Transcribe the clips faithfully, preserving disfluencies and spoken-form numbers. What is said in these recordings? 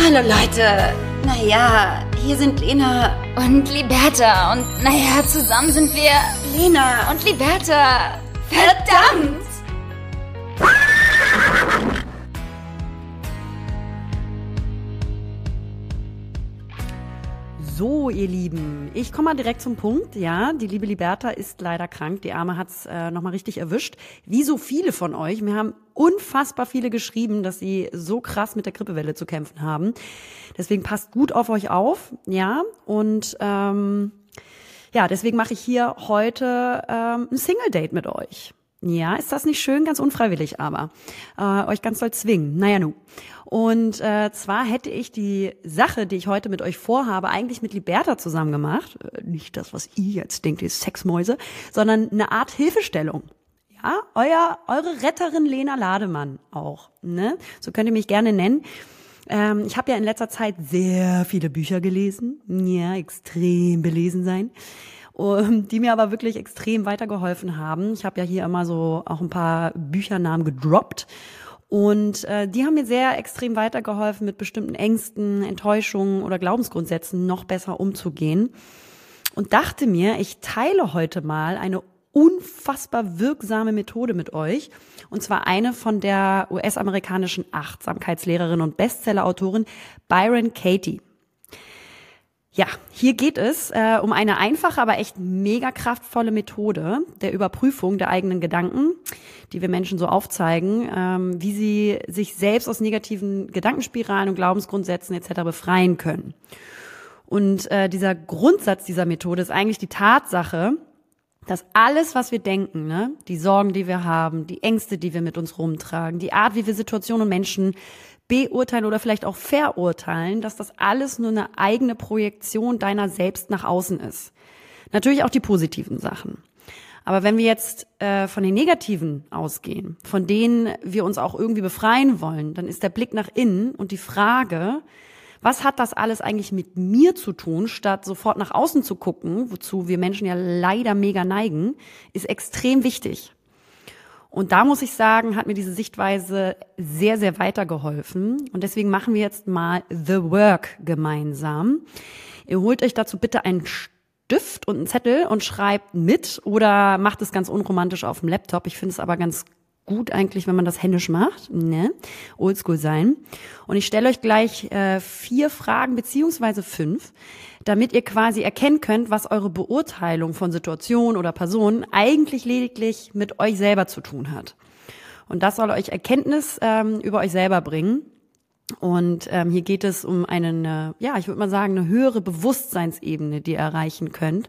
Hallo Leute, naja, hier sind Lena und Liberta und naja, zusammen sind wir Lena und Liberta. Verdammt! So, ihr Lieben, ich komme mal direkt zum Punkt. Ja, die liebe Liberta ist leider krank. Die Arme hat's äh, nochmal richtig erwischt. Wie so viele von euch. Mir haben unfassbar viele geschrieben, dass sie so krass mit der Grippewelle zu kämpfen haben. Deswegen passt gut auf euch auf. Ja, und ähm, ja, deswegen mache ich hier heute ähm, ein Single-Date mit euch. Ja, ist das nicht schön? Ganz unfreiwillig aber. Äh, euch ganz doll zwingen. Naja, nu. Und äh, zwar hätte ich die Sache, die ich heute mit euch vorhabe, eigentlich mit Liberta zusammen gemacht. Äh, nicht das, was ihr jetzt denkt, ihr Sexmäuse, sondern eine Art Hilfestellung. Ja, euer, eure Retterin Lena Lademann auch. Ne? So könnt ihr mich gerne nennen. Ähm, ich habe ja in letzter Zeit sehr viele Bücher gelesen. Ja, extrem belesen sein. Die mir aber wirklich extrem weitergeholfen haben. Ich habe ja hier immer so auch ein paar Büchernamen gedroppt und äh, die haben mir sehr extrem weitergeholfen, mit bestimmten Ängsten, Enttäuschungen oder Glaubensgrundsätzen noch besser umzugehen und dachte mir, ich teile heute mal eine unfassbar wirksame Methode mit euch und zwar eine von der U S-amerikanischen Achtsamkeitslehrerin und Bestsellerautorin Byron Katie. Ja, hier geht es äh, um eine einfache, aber echt mega kraftvolle Methode der Überprüfung der eigenen Gedanken, die wir Menschen so aufzeigen, ähm, wie sie sich selbst aus negativen Gedankenspiralen und Glaubensgrundsätzen et cetera befreien können. Und äh, dieser Grundsatz dieser Methode ist eigentlich die Tatsache, dass alles, was wir denken, ne, die Sorgen, die wir haben, die Ängste, die wir mit uns rumtragen, die Art, wie wir Situationen und Menschen beurteilen oder vielleicht auch verurteilen, dass das alles nur eine eigene Projektion deiner selbst nach außen ist. Natürlich auch die positiven Sachen. Aber wenn wir jetzt äh, von den negativen ausgehen, von denen wir uns auch irgendwie befreien wollen, dann ist der Blick nach innen und die Frage, was hat das alles eigentlich mit mir zu tun, statt sofort nach außen zu gucken, wozu wir Menschen ja leider mega neigen, ist extrem wichtig. Und da muss ich sagen, hat mir diese Sichtweise sehr, sehr weitergeholfen. Und deswegen machen wir jetzt mal The Work gemeinsam. Ihr holt euch dazu bitte einen Stift und einen Zettel und schreibt mit oder macht es ganz unromantisch auf dem Laptop. Ich finde es aber ganz gut eigentlich, wenn man das händisch macht, ne? Oldschool sein. Und ich stelle euch gleich äh, vier Fragen beziehungsweise fünf, damit ihr quasi erkennen könnt, was eure Beurteilung von Situationen oder Personen eigentlich lediglich mit euch selber zu tun hat. Und das soll euch Erkenntnis ähm, über euch selber bringen. Und ähm, hier geht es um eine, ja, ich würde mal sagen, eine höhere Bewusstseinsebene, die ihr erreichen könnt.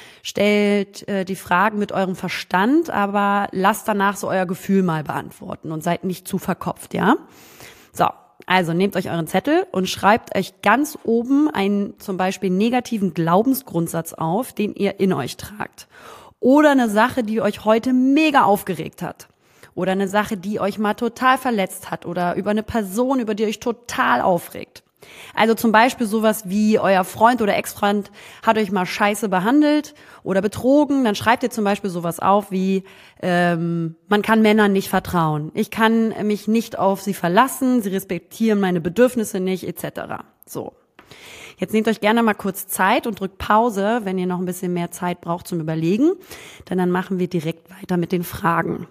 Stellt äh, die Fragen mit eurem Verstand, aber lasst danach so euer Gefühl mal beantworten und seid nicht zu verkopft, ja? So, also nehmt euch euren Zettel und schreibt euch ganz oben einen zum Beispiel negativen Glaubensgrundsatz auf, den ihr in euch tragt. Oder eine Sache, die euch heute mega aufgeregt hat. Oder eine Sache, die euch mal total verletzt hat. Oder über eine Person, über die euch total aufregt. Also zum Beispiel sowas wie euer Freund oder Ex-Freund hat euch mal scheiße behandelt oder betrogen. Dann schreibt ihr zum Beispiel sowas auf wie, ähm, man kann Männern nicht vertrauen. Ich kann mich nicht auf sie verlassen, sie respektieren meine Bedürfnisse nicht, et cetera. So. Jetzt nehmt euch gerne mal kurz Zeit und drückt Pause, wenn ihr noch ein bisschen mehr Zeit braucht zum Überlegen. Denn dann machen wir direkt weiter mit den Fragen.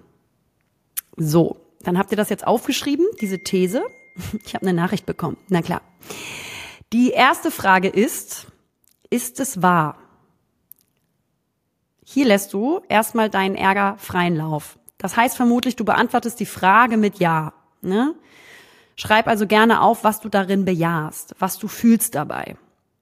So, dann habt ihr das jetzt aufgeschrieben, diese These. Ich habe eine Nachricht bekommen. Na klar. Die erste Frage ist, ist es wahr? Hier lässt du erstmal deinen Ärger freien Lauf. Das heißt vermutlich, du beantwortest die Frage mit Ja. Ne? Schreib also gerne auf, was du darin bejahst, was du fühlst dabei.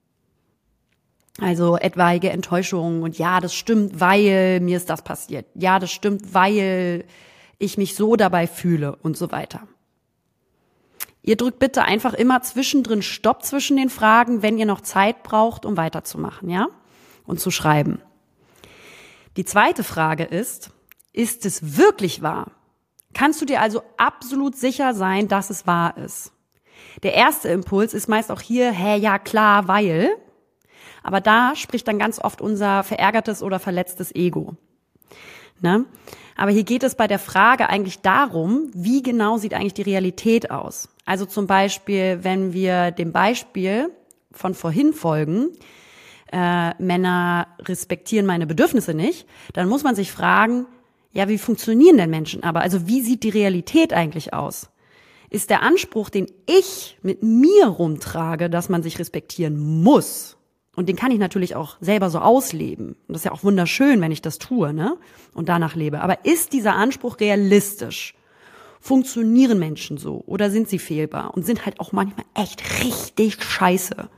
Also etwaige Enttäuschung und ja, das stimmt, weil mir ist das passiert. Ja, das stimmt, weil ich mich so dabei fühle und so weiter. Ihr drückt bitte einfach immer zwischendrin Stopp zwischen den Fragen, wenn ihr noch Zeit braucht, um weiterzumachen, ja? Und zu schreiben. Die zweite Frage ist, ist es wirklich wahr? Kannst du dir also absolut sicher sein, dass es wahr ist? Der erste Impuls ist meist auch hier, hä, ja klar, weil. Aber da spricht dann ganz oft unser verärgertes oder verletztes Ego. Ne? Aber hier geht es bei der Frage eigentlich darum, wie genau sieht eigentlich die Realität aus? Also zum Beispiel, wenn wir dem Beispiel von vorhin folgen, äh, Männer respektieren meine Bedürfnisse nicht, dann muss man sich fragen, ja, wie funktionieren denn Menschen aber? Also wie sieht die Realität eigentlich aus? Ist der Anspruch, den ich mit mir rumtrage, dass man sich respektieren muss? Und den kann ich natürlich auch selber so ausleben. Und das ist ja auch wunderschön, wenn ich das tue, ne? Und danach lebe. Aber ist dieser Anspruch realistisch? Funktionieren Menschen so? Oder sind sie fehlbar? Und sind halt auch manchmal echt richtig scheiße?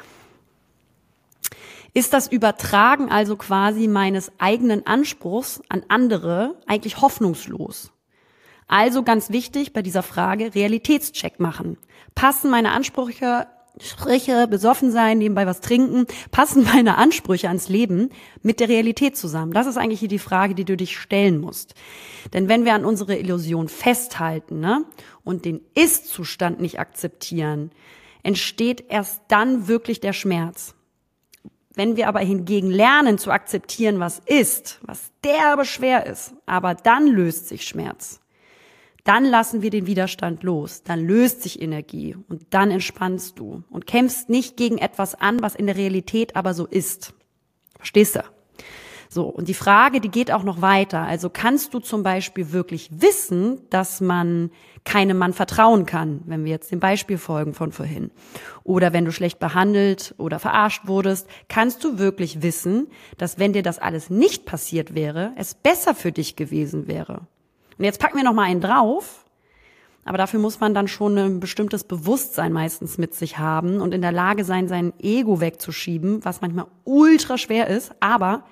Ist das Übertragen also quasi meines eigenen Anspruchs an andere eigentlich hoffnungslos? Also ganz wichtig bei dieser Frage, Realitätscheck machen. Passen meine Ansprüche, Sprüche, besoffen sein, nebenbei was trinken, passen meine Ansprüche ans Leben mit der Realität zusammen? Das ist eigentlich hier die Frage, die du dich stellen musst. Denn wenn wir an unsere Illusion festhalten, ne, und den Ist-Zustand nicht akzeptieren, entsteht erst dann wirklich der Schmerz. Wenn wir aber hingegen lernen zu akzeptieren, was ist, was derbe schwer ist, aber dann löst sich Schmerz. Dann lassen wir den Widerstand los, dann löst sich Energie und dann entspannst du und kämpfst nicht gegen etwas an, was in der Realität aber so ist. Verstehst du? So, und die Frage, die geht auch noch weiter. Also kannst du zum Beispiel wirklich wissen, dass man keinem Mann vertrauen kann, wenn wir jetzt dem Beispiel folgen von vorhin. Oder wenn du schlecht behandelt oder verarscht wurdest, kannst du wirklich wissen, dass wenn dir das alles nicht passiert wäre, es besser für dich gewesen wäre. Und jetzt packen wir noch mal einen drauf, aber dafür muss man dann schon ein bestimmtes Bewusstsein meistens mit sich haben und in der Lage sein, sein Ego wegzuschieben, was manchmal ultra schwer ist, aber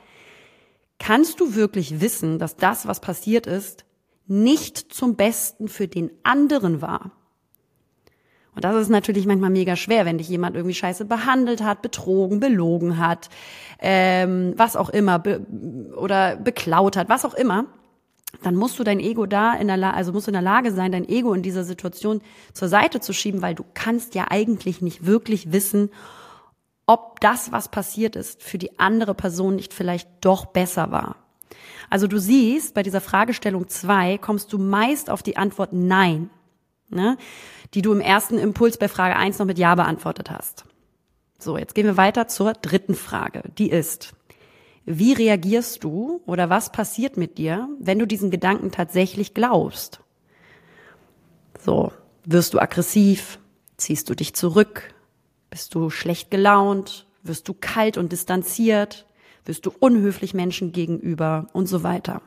kannst du wirklich wissen, dass das, was passiert ist, nicht zum Besten für den anderen war? Und das ist natürlich manchmal mega schwer, wenn dich jemand irgendwie scheiße behandelt hat, betrogen, belogen hat, ähm, was auch immer, be- oder beklaut hat, was auch immer. Dann musst du dein Ego da in der La- also musst du in der Lage sein, dein Ego in dieser Situation zur Seite zu schieben, weil du kannst ja eigentlich nicht wirklich wissen, ob das, was passiert ist, für die andere Person nicht vielleicht doch besser war. Also du siehst, bei dieser Fragestellung zwei kommst du meist auf die Antwort Nein, ne, die du im ersten Impuls bei Frage eins noch mit Ja beantwortet hast. So, jetzt gehen wir weiter zur dritten Frage. Die ist, wie reagierst du oder was passiert mit dir, wenn du diesen Gedanken tatsächlich glaubst? So, wirst du aggressiv? Ziehst du dich zurück? Bist du schlecht gelaunt? Wirst du kalt und distanziert? Wirst du unhöflich Menschen gegenüber? Und so weiter.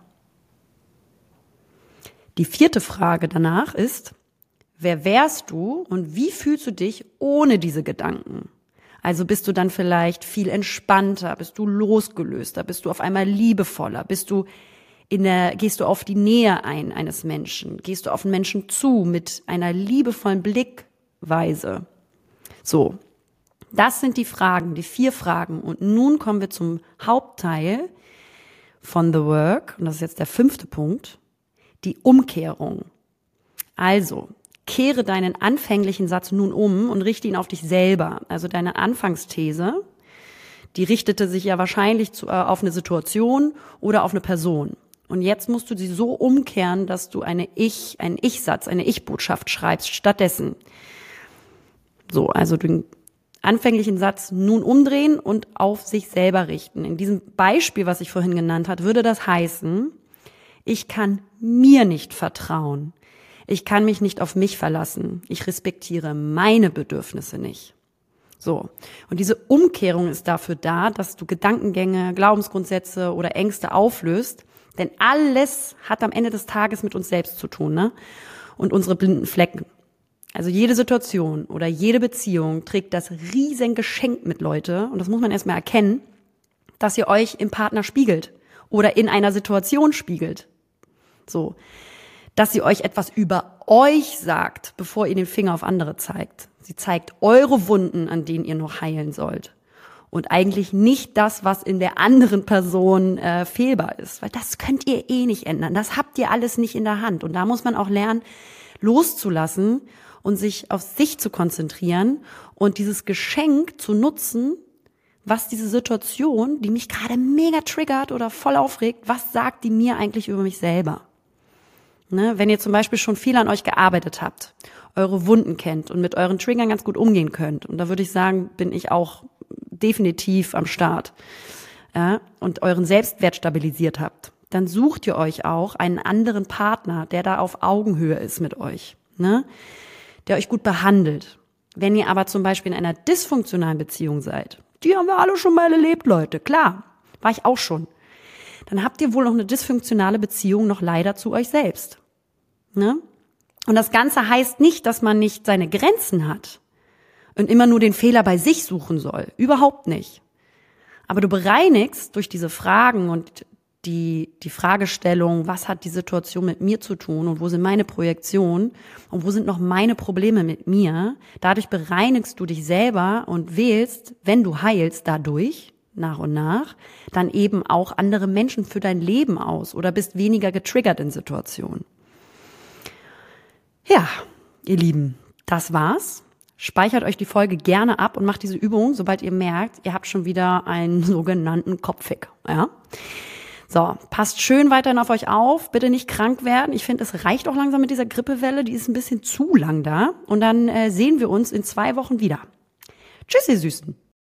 Die vierte Frage danach ist, wer wärst du und wie fühlst du dich ohne diese Gedanken? Also bist du dann vielleicht viel entspannter, bist du losgelöster, bist du auf einmal liebevoller, bist du in der, gehst du auf die Nähe ein eines Menschen, gehst du auf einen Menschen zu mit einer liebevollen Blickweise? So. Das sind die Fragen, die vier Fragen. Und nun kommen wir zum Hauptteil von The Work. Und das ist jetzt der fünfte Punkt. Die Umkehrung. Also, kehre deinen anfänglichen Satz nun um und richte ihn auf dich selber. Also deine Anfangsthese, die richtete sich ja wahrscheinlich zu, äh, auf eine Situation oder auf eine Person. Und jetzt musst du sie so umkehren, dass du eine Ich, einen Ich-Satz, eine Ich-Botschaft schreibst stattdessen. So, also den anfänglichen Satz nun umdrehen und auf sich selber richten. In diesem Beispiel, was ich vorhin genannt habe, würde das heißen, ich kann mir nicht vertrauen. Ich kann mich nicht auf mich verlassen. Ich respektiere meine Bedürfnisse nicht. So. Und diese Umkehrung ist dafür da, dass du Gedankengänge, Glaubensgrundsätze oder Ängste auflöst. Denn alles hat am Ende des Tages mit uns selbst zu tun, ne? Und unsere blinden Flecken. Also jede Situation oder jede Beziehung trägt das riesen Geschenk mit, Leute. Und das muss man erstmal erkennen, dass ihr euch im Partner spiegelt oder in einer Situation spiegelt. So. Dass sie euch etwas über euch sagt, bevor ihr den Finger auf andere zeigt. Sie zeigt eure Wunden, an denen ihr noch heilen sollt. Und eigentlich nicht das, was in der anderen Person äh, fehlbar ist. Weil das könnt ihr eh nicht ändern. Das habt ihr alles nicht in der Hand. Und da muss man auch lernen, loszulassen und sich auf sich zu konzentrieren und dieses Geschenk zu nutzen, was diese Situation, die mich gerade mega triggert oder voll aufregt, was sagt die mir eigentlich über mich selber? Ne, wenn ihr zum Beispiel schon viel an euch gearbeitet habt, eure Wunden kennt und mit euren Triggern ganz gut umgehen könnt, und da würde ich sagen, bin ich auch definitiv am Start, ja, und euren Selbstwert stabilisiert habt, dann sucht ihr euch auch einen anderen Partner, der da auf Augenhöhe ist mit euch, ne, der euch gut behandelt. Wenn ihr aber zum Beispiel in einer dysfunktionalen Beziehung seid, die haben wir alle schon mal erlebt, Leute, klar, war ich auch schon, dann habt ihr wohl noch eine dysfunktionale Beziehung noch leider zu euch selbst. Ne? Und das Ganze heißt nicht, dass man nicht seine Grenzen hat und immer nur den Fehler bei sich suchen soll. Überhaupt nicht. Aber du bereinigst durch diese Fragen und die, die Fragestellung, was hat die Situation mit mir zu tun und wo sind meine Projektionen und wo sind noch meine Probleme mit mir. Dadurch bereinigst du dich selber und wählst, wenn du heilst, dadurch, nach und nach, dann eben auch andere Menschen für dein Leben aus oder bist weniger getriggert in Situationen. Ja, ihr Lieben, das war's. Speichert euch die Folge gerne ab und macht diese Übung, sobald ihr merkt, ihr habt schon wieder einen sogenannten Kopffick. Ja? So, passt schön weiterhin auf euch auf, bitte nicht krank werden. Ich finde, es reicht auch langsam mit dieser Grippewelle, die ist ein bisschen zu lang da. Und dann äh, sehen wir uns in zwei Wochen wieder. Tschüss, ihr Süßen.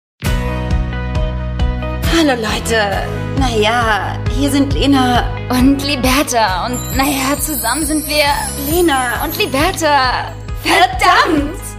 Hallo Leute, naja, hier sind Lena und Liberta und naja, zusammen sind wir Lena und Liberta. Verdammt!